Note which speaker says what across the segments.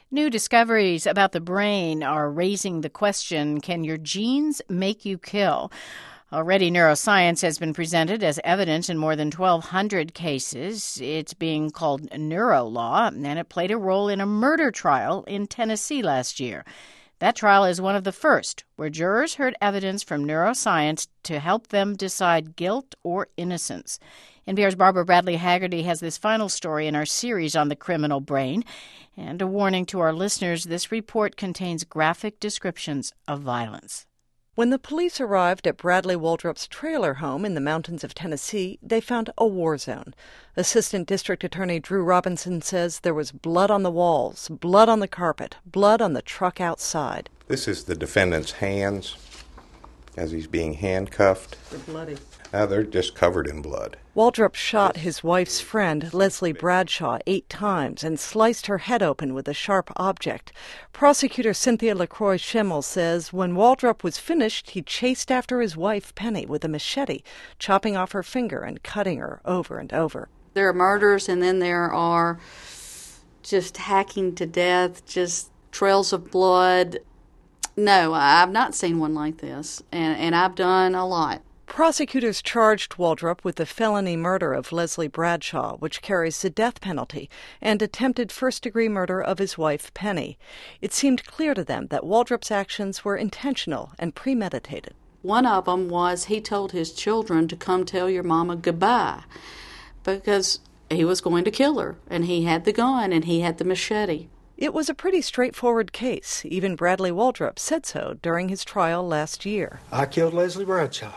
Speaker 1: New discoveries about the brain are raising the question, can your genes make you kill? Already, neuroscience has been presented as evidence in more than 1,200 cases. It's being called neurolaw, and it played a role in a murder trial in Tennessee last year. That trial is one of the first where jurors heard evidence from neuroscience to help them decide guilt or innocence. NPR's Barbara Bradley Haggerty has this final story in our series on the criminal brain. And a warning to our listeners, this report contains graphic descriptions of violence.
Speaker 2: When the police arrived at Bradley Waldrop's trailer home in the mountains of Tennessee, they found a war zone. Assistant District Attorney Drew Robinson says there was blood on the walls, blood on the carpet, blood on the truck outside.
Speaker 3: This is the defendant's hands as he's being handcuffed.
Speaker 2: They're bloody.
Speaker 3: They're just covered in blood.
Speaker 2: Waldrop shot his wife's friend, Leslie Bradshaw, 8 times and sliced her head open with a sharp object. Prosecutor Cynthia LaCroix-Schemmel says when Waldrop was finished, he chased after his wife, Penny, with a machete, chopping off her finger and cutting her over and over.
Speaker 4: There are murders, and then there are just hacking to death, just trails of blood. No, I've not seen one like this, and I've done a lot.
Speaker 2: Prosecutors charged Waldrop with the felony murder of Leslie Bradshaw, which carries the death penalty, and attempted first-degree murder of his wife, Penny. It seemed clear to them that Waldrop's actions were intentional and premeditated.
Speaker 4: One of them was he told his children to come tell your mama goodbye because he was going to kill her, and he had the gun and he had the machete.
Speaker 2: It was a pretty straightforward case. Even Bradley Waldrop said so during his trial last year.
Speaker 5: I killed Leslie Bradshaw.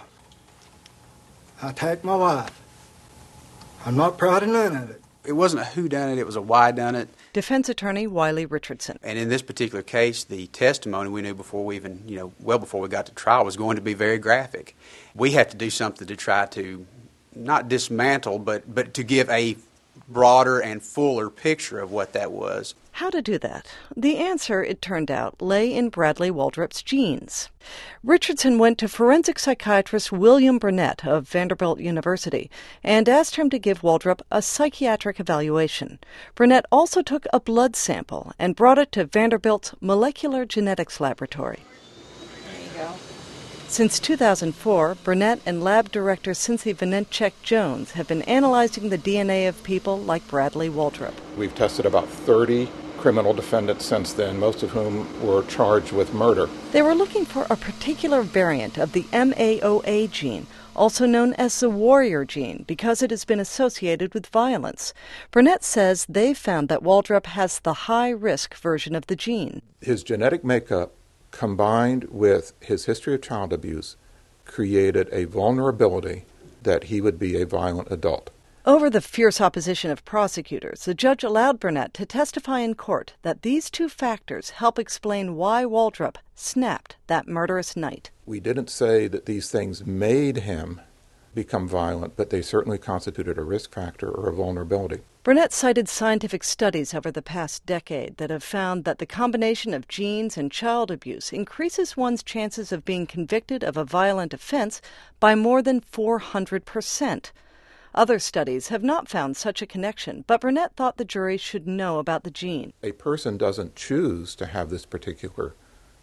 Speaker 5: I attacked my wife. I'm not proud of none of it.
Speaker 6: It wasn't a whodunit, it was a whydunit.
Speaker 2: Defense attorney Wiley Richardson.
Speaker 6: And in this particular case, the testimony we knew before we even, well before we got to trial was going to be very graphic. We had to do something to try to not dismantle, but to give a broader and fuller picture of what that was.
Speaker 2: How to do that? The answer, it turned out, lay in Bradley Waldrop's genes. Richardson went to forensic psychiatrist William Burnett of Vanderbilt University and asked him to give Waldrop a psychiatric evaluation. Burnett also took a blood sample and brought it to Vanderbilt's Molecular Genetics Laboratory.
Speaker 4: There you go.
Speaker 2: Since 2004, Burnett and lab director Cincy Vinenchek-Jones have been analyzing the DNA of people like Bradley Waldrop.
Speaker 7: We've tested about 30 criminal defendants since then, most of whom were charged with murder.
Speaker 2: They were looking for a particular variant of the MAOA gene, also known as the warrior gene, because it has been associated with violence. Burnett says they've found that Waldrop has the high-risk version of the gene.
Speaker 7: His genetic makeup, combined with his history of child abuse, created a vulnerability that he would be a violent adult.
Speaker 2: Over the fierce opposition of prosecutors, the judge allowed Burnett to testify in court that these two factors help explain why Waldrop snapped that murderous night.
Speaker 7: We didn't say that these things made him become violent, but they certainly constituted a risk factor or a vulnerability.
Speaker 2: Burnett cited scientific studies over the past decade that have found that the combination of genes and child abuse increases one's chances of being convicted of a violent offense by more than 400%. Other studies have not found such a connection, but Burnett thought the jury should know about the gene.
Speaker 7: A person doesn't choose to have this particular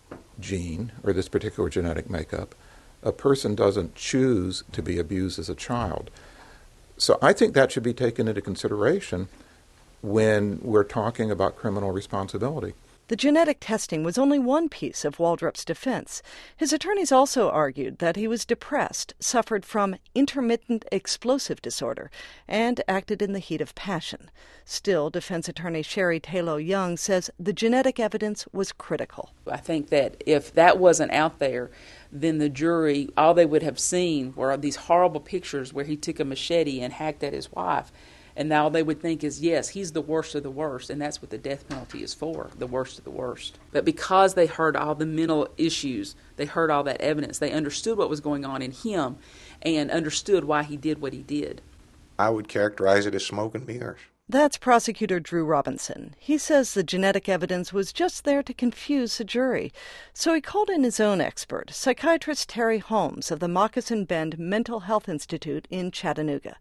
Speaker 7: gene or this particular genetic makeup. A person doesn't choose to be abused as a child. So I think that should be taken into consideration when we're talking about criminal responsibility.
Speaker 2: The genetic testing was only one piece of Waldrop's defense. His attorneys also argued that he was depressed, suffered from intermittent explosive disorder, and acted in the heat of passion. Still, defense attorney Sherry Taylor Young says the genetic evidence was critical.
Speaker 8: I think that if that wasn't out there, then the jury, all they would have seen were these horrible pictures where he took a machete and hacked at his wife. And all they would think is, yes, he's the worst of the worst, and that's what the death penalty is for, the worst of the worst. But because they heard all the mental issues, they heard all that evidence, they understood what was going on in him and understood why he did what he did.
Speaker 3: I would characterize it as smoke and mirrors.
Speaker 2: That's prosecutor Drew Robinson. He says the genetic evidence was just there to confuse the jury. So he called in his own expert, psychiatrist Terry Holmes of the Moccasin Bend Mental Health Institute in Chattanooga.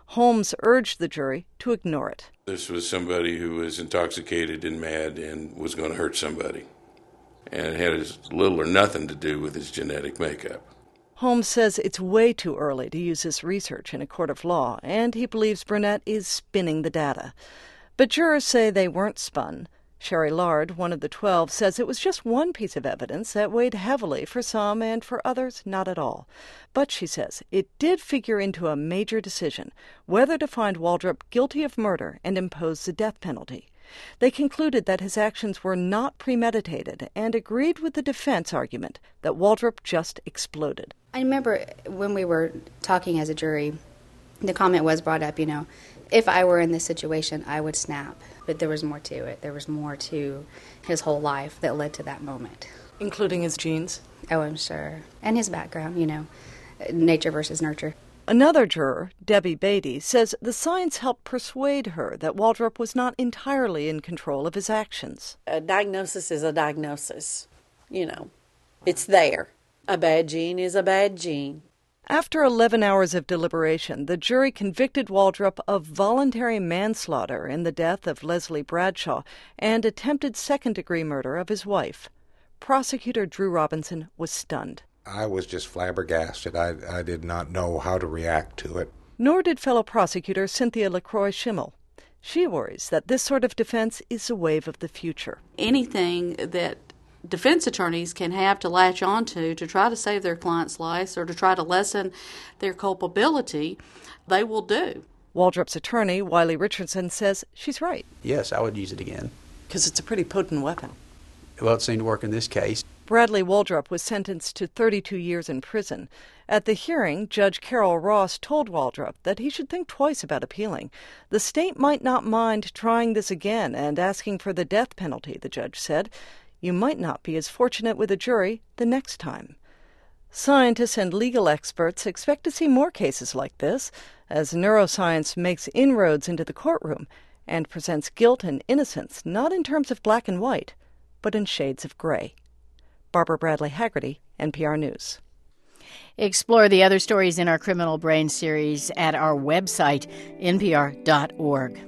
Speaker 2: Holmes urged the jury to ignore it.
Speaker 9: This was somebody who was intoxicated and mad and was going to hurt somebody. And it had as little or nothing to do with his genetic makeup.
Speaker 2: Holmes says it's way too early to use this research in a court of law, and he believes Burnett is spinning the data. But jurors say they weren't spun. Sherry Lard, one of the 12, says it was just one piece of evidence that weighed heavily for some and for others not at all. But, she says, it did figure into a major decision, whether to find Waldrop guilty of murder and impose the death penalty. They concluded that his actions were not premeditated and agreed with the defense argument that Waldrop just exploded.
Speaker 10: I remember when we were talking as a jury, the comment was brought up, if I were in this situation, I would snap. But there was more to it. There was more to his whole life that led to that moment.
Speaker 2: Including his genes?
Speaker 10: Oh, I'm sure. And his background, nature versus nurture.
Speaker 2: Another juror, Debbie Beatty, says the science helped persuade her that Waldrop was not entirely in control of his actions.
Speaker 11: A diagnosis is a diagnosis. It's there. A bad gene is a bad gene.
Speaker 2: After 11 hours of deliberation, the jury convicted Waldrop of voluntary manslaughter in the death of Leslie Bradshaw and attempted second-degree murder of his wife. Prosecutor Drew Robinson was stunned.
Speaker 3: I was just flabbergasted. I did not know how to react to it.
Speaker 2: Nor did fellow prosecutor Cynthia LaCroix Schimmel. She worries that this sort of defense is a wave of the future.
Speaker 4: Anything that defense attorneys can have to latch onto to try to save their clients' lives or to try to lessen their culpability, they will do.
Speaker 2: Waldrop's attorney, Wiley Richardson, says she's right.
Speaker 6: Yes, I would use it again.
Speaker 2: Because it's a pretty potent weapon.
Speaker 6: Well, it seemed to work in this case.
Speaker 2: Bradley Waldrop was sentenced to 32 years in prison. At the hearing, Judge Carol Ross told Waldrop that he should think twice about appealing. The state might not mind trying this again and asking for the death penalty, the judge said. You might not be as fortunate with a jury the next time. Scientists and legal experts expect to see more cases like this as neuroscience makes inroads into the courtroom and presents guilt and innocence not in terms of black and white, but in shades of gray. Barbara Bradley Haggerty, NPR News.
Speaker 1: Explore the other stories in our Criminal Brain series at our website, npr.org.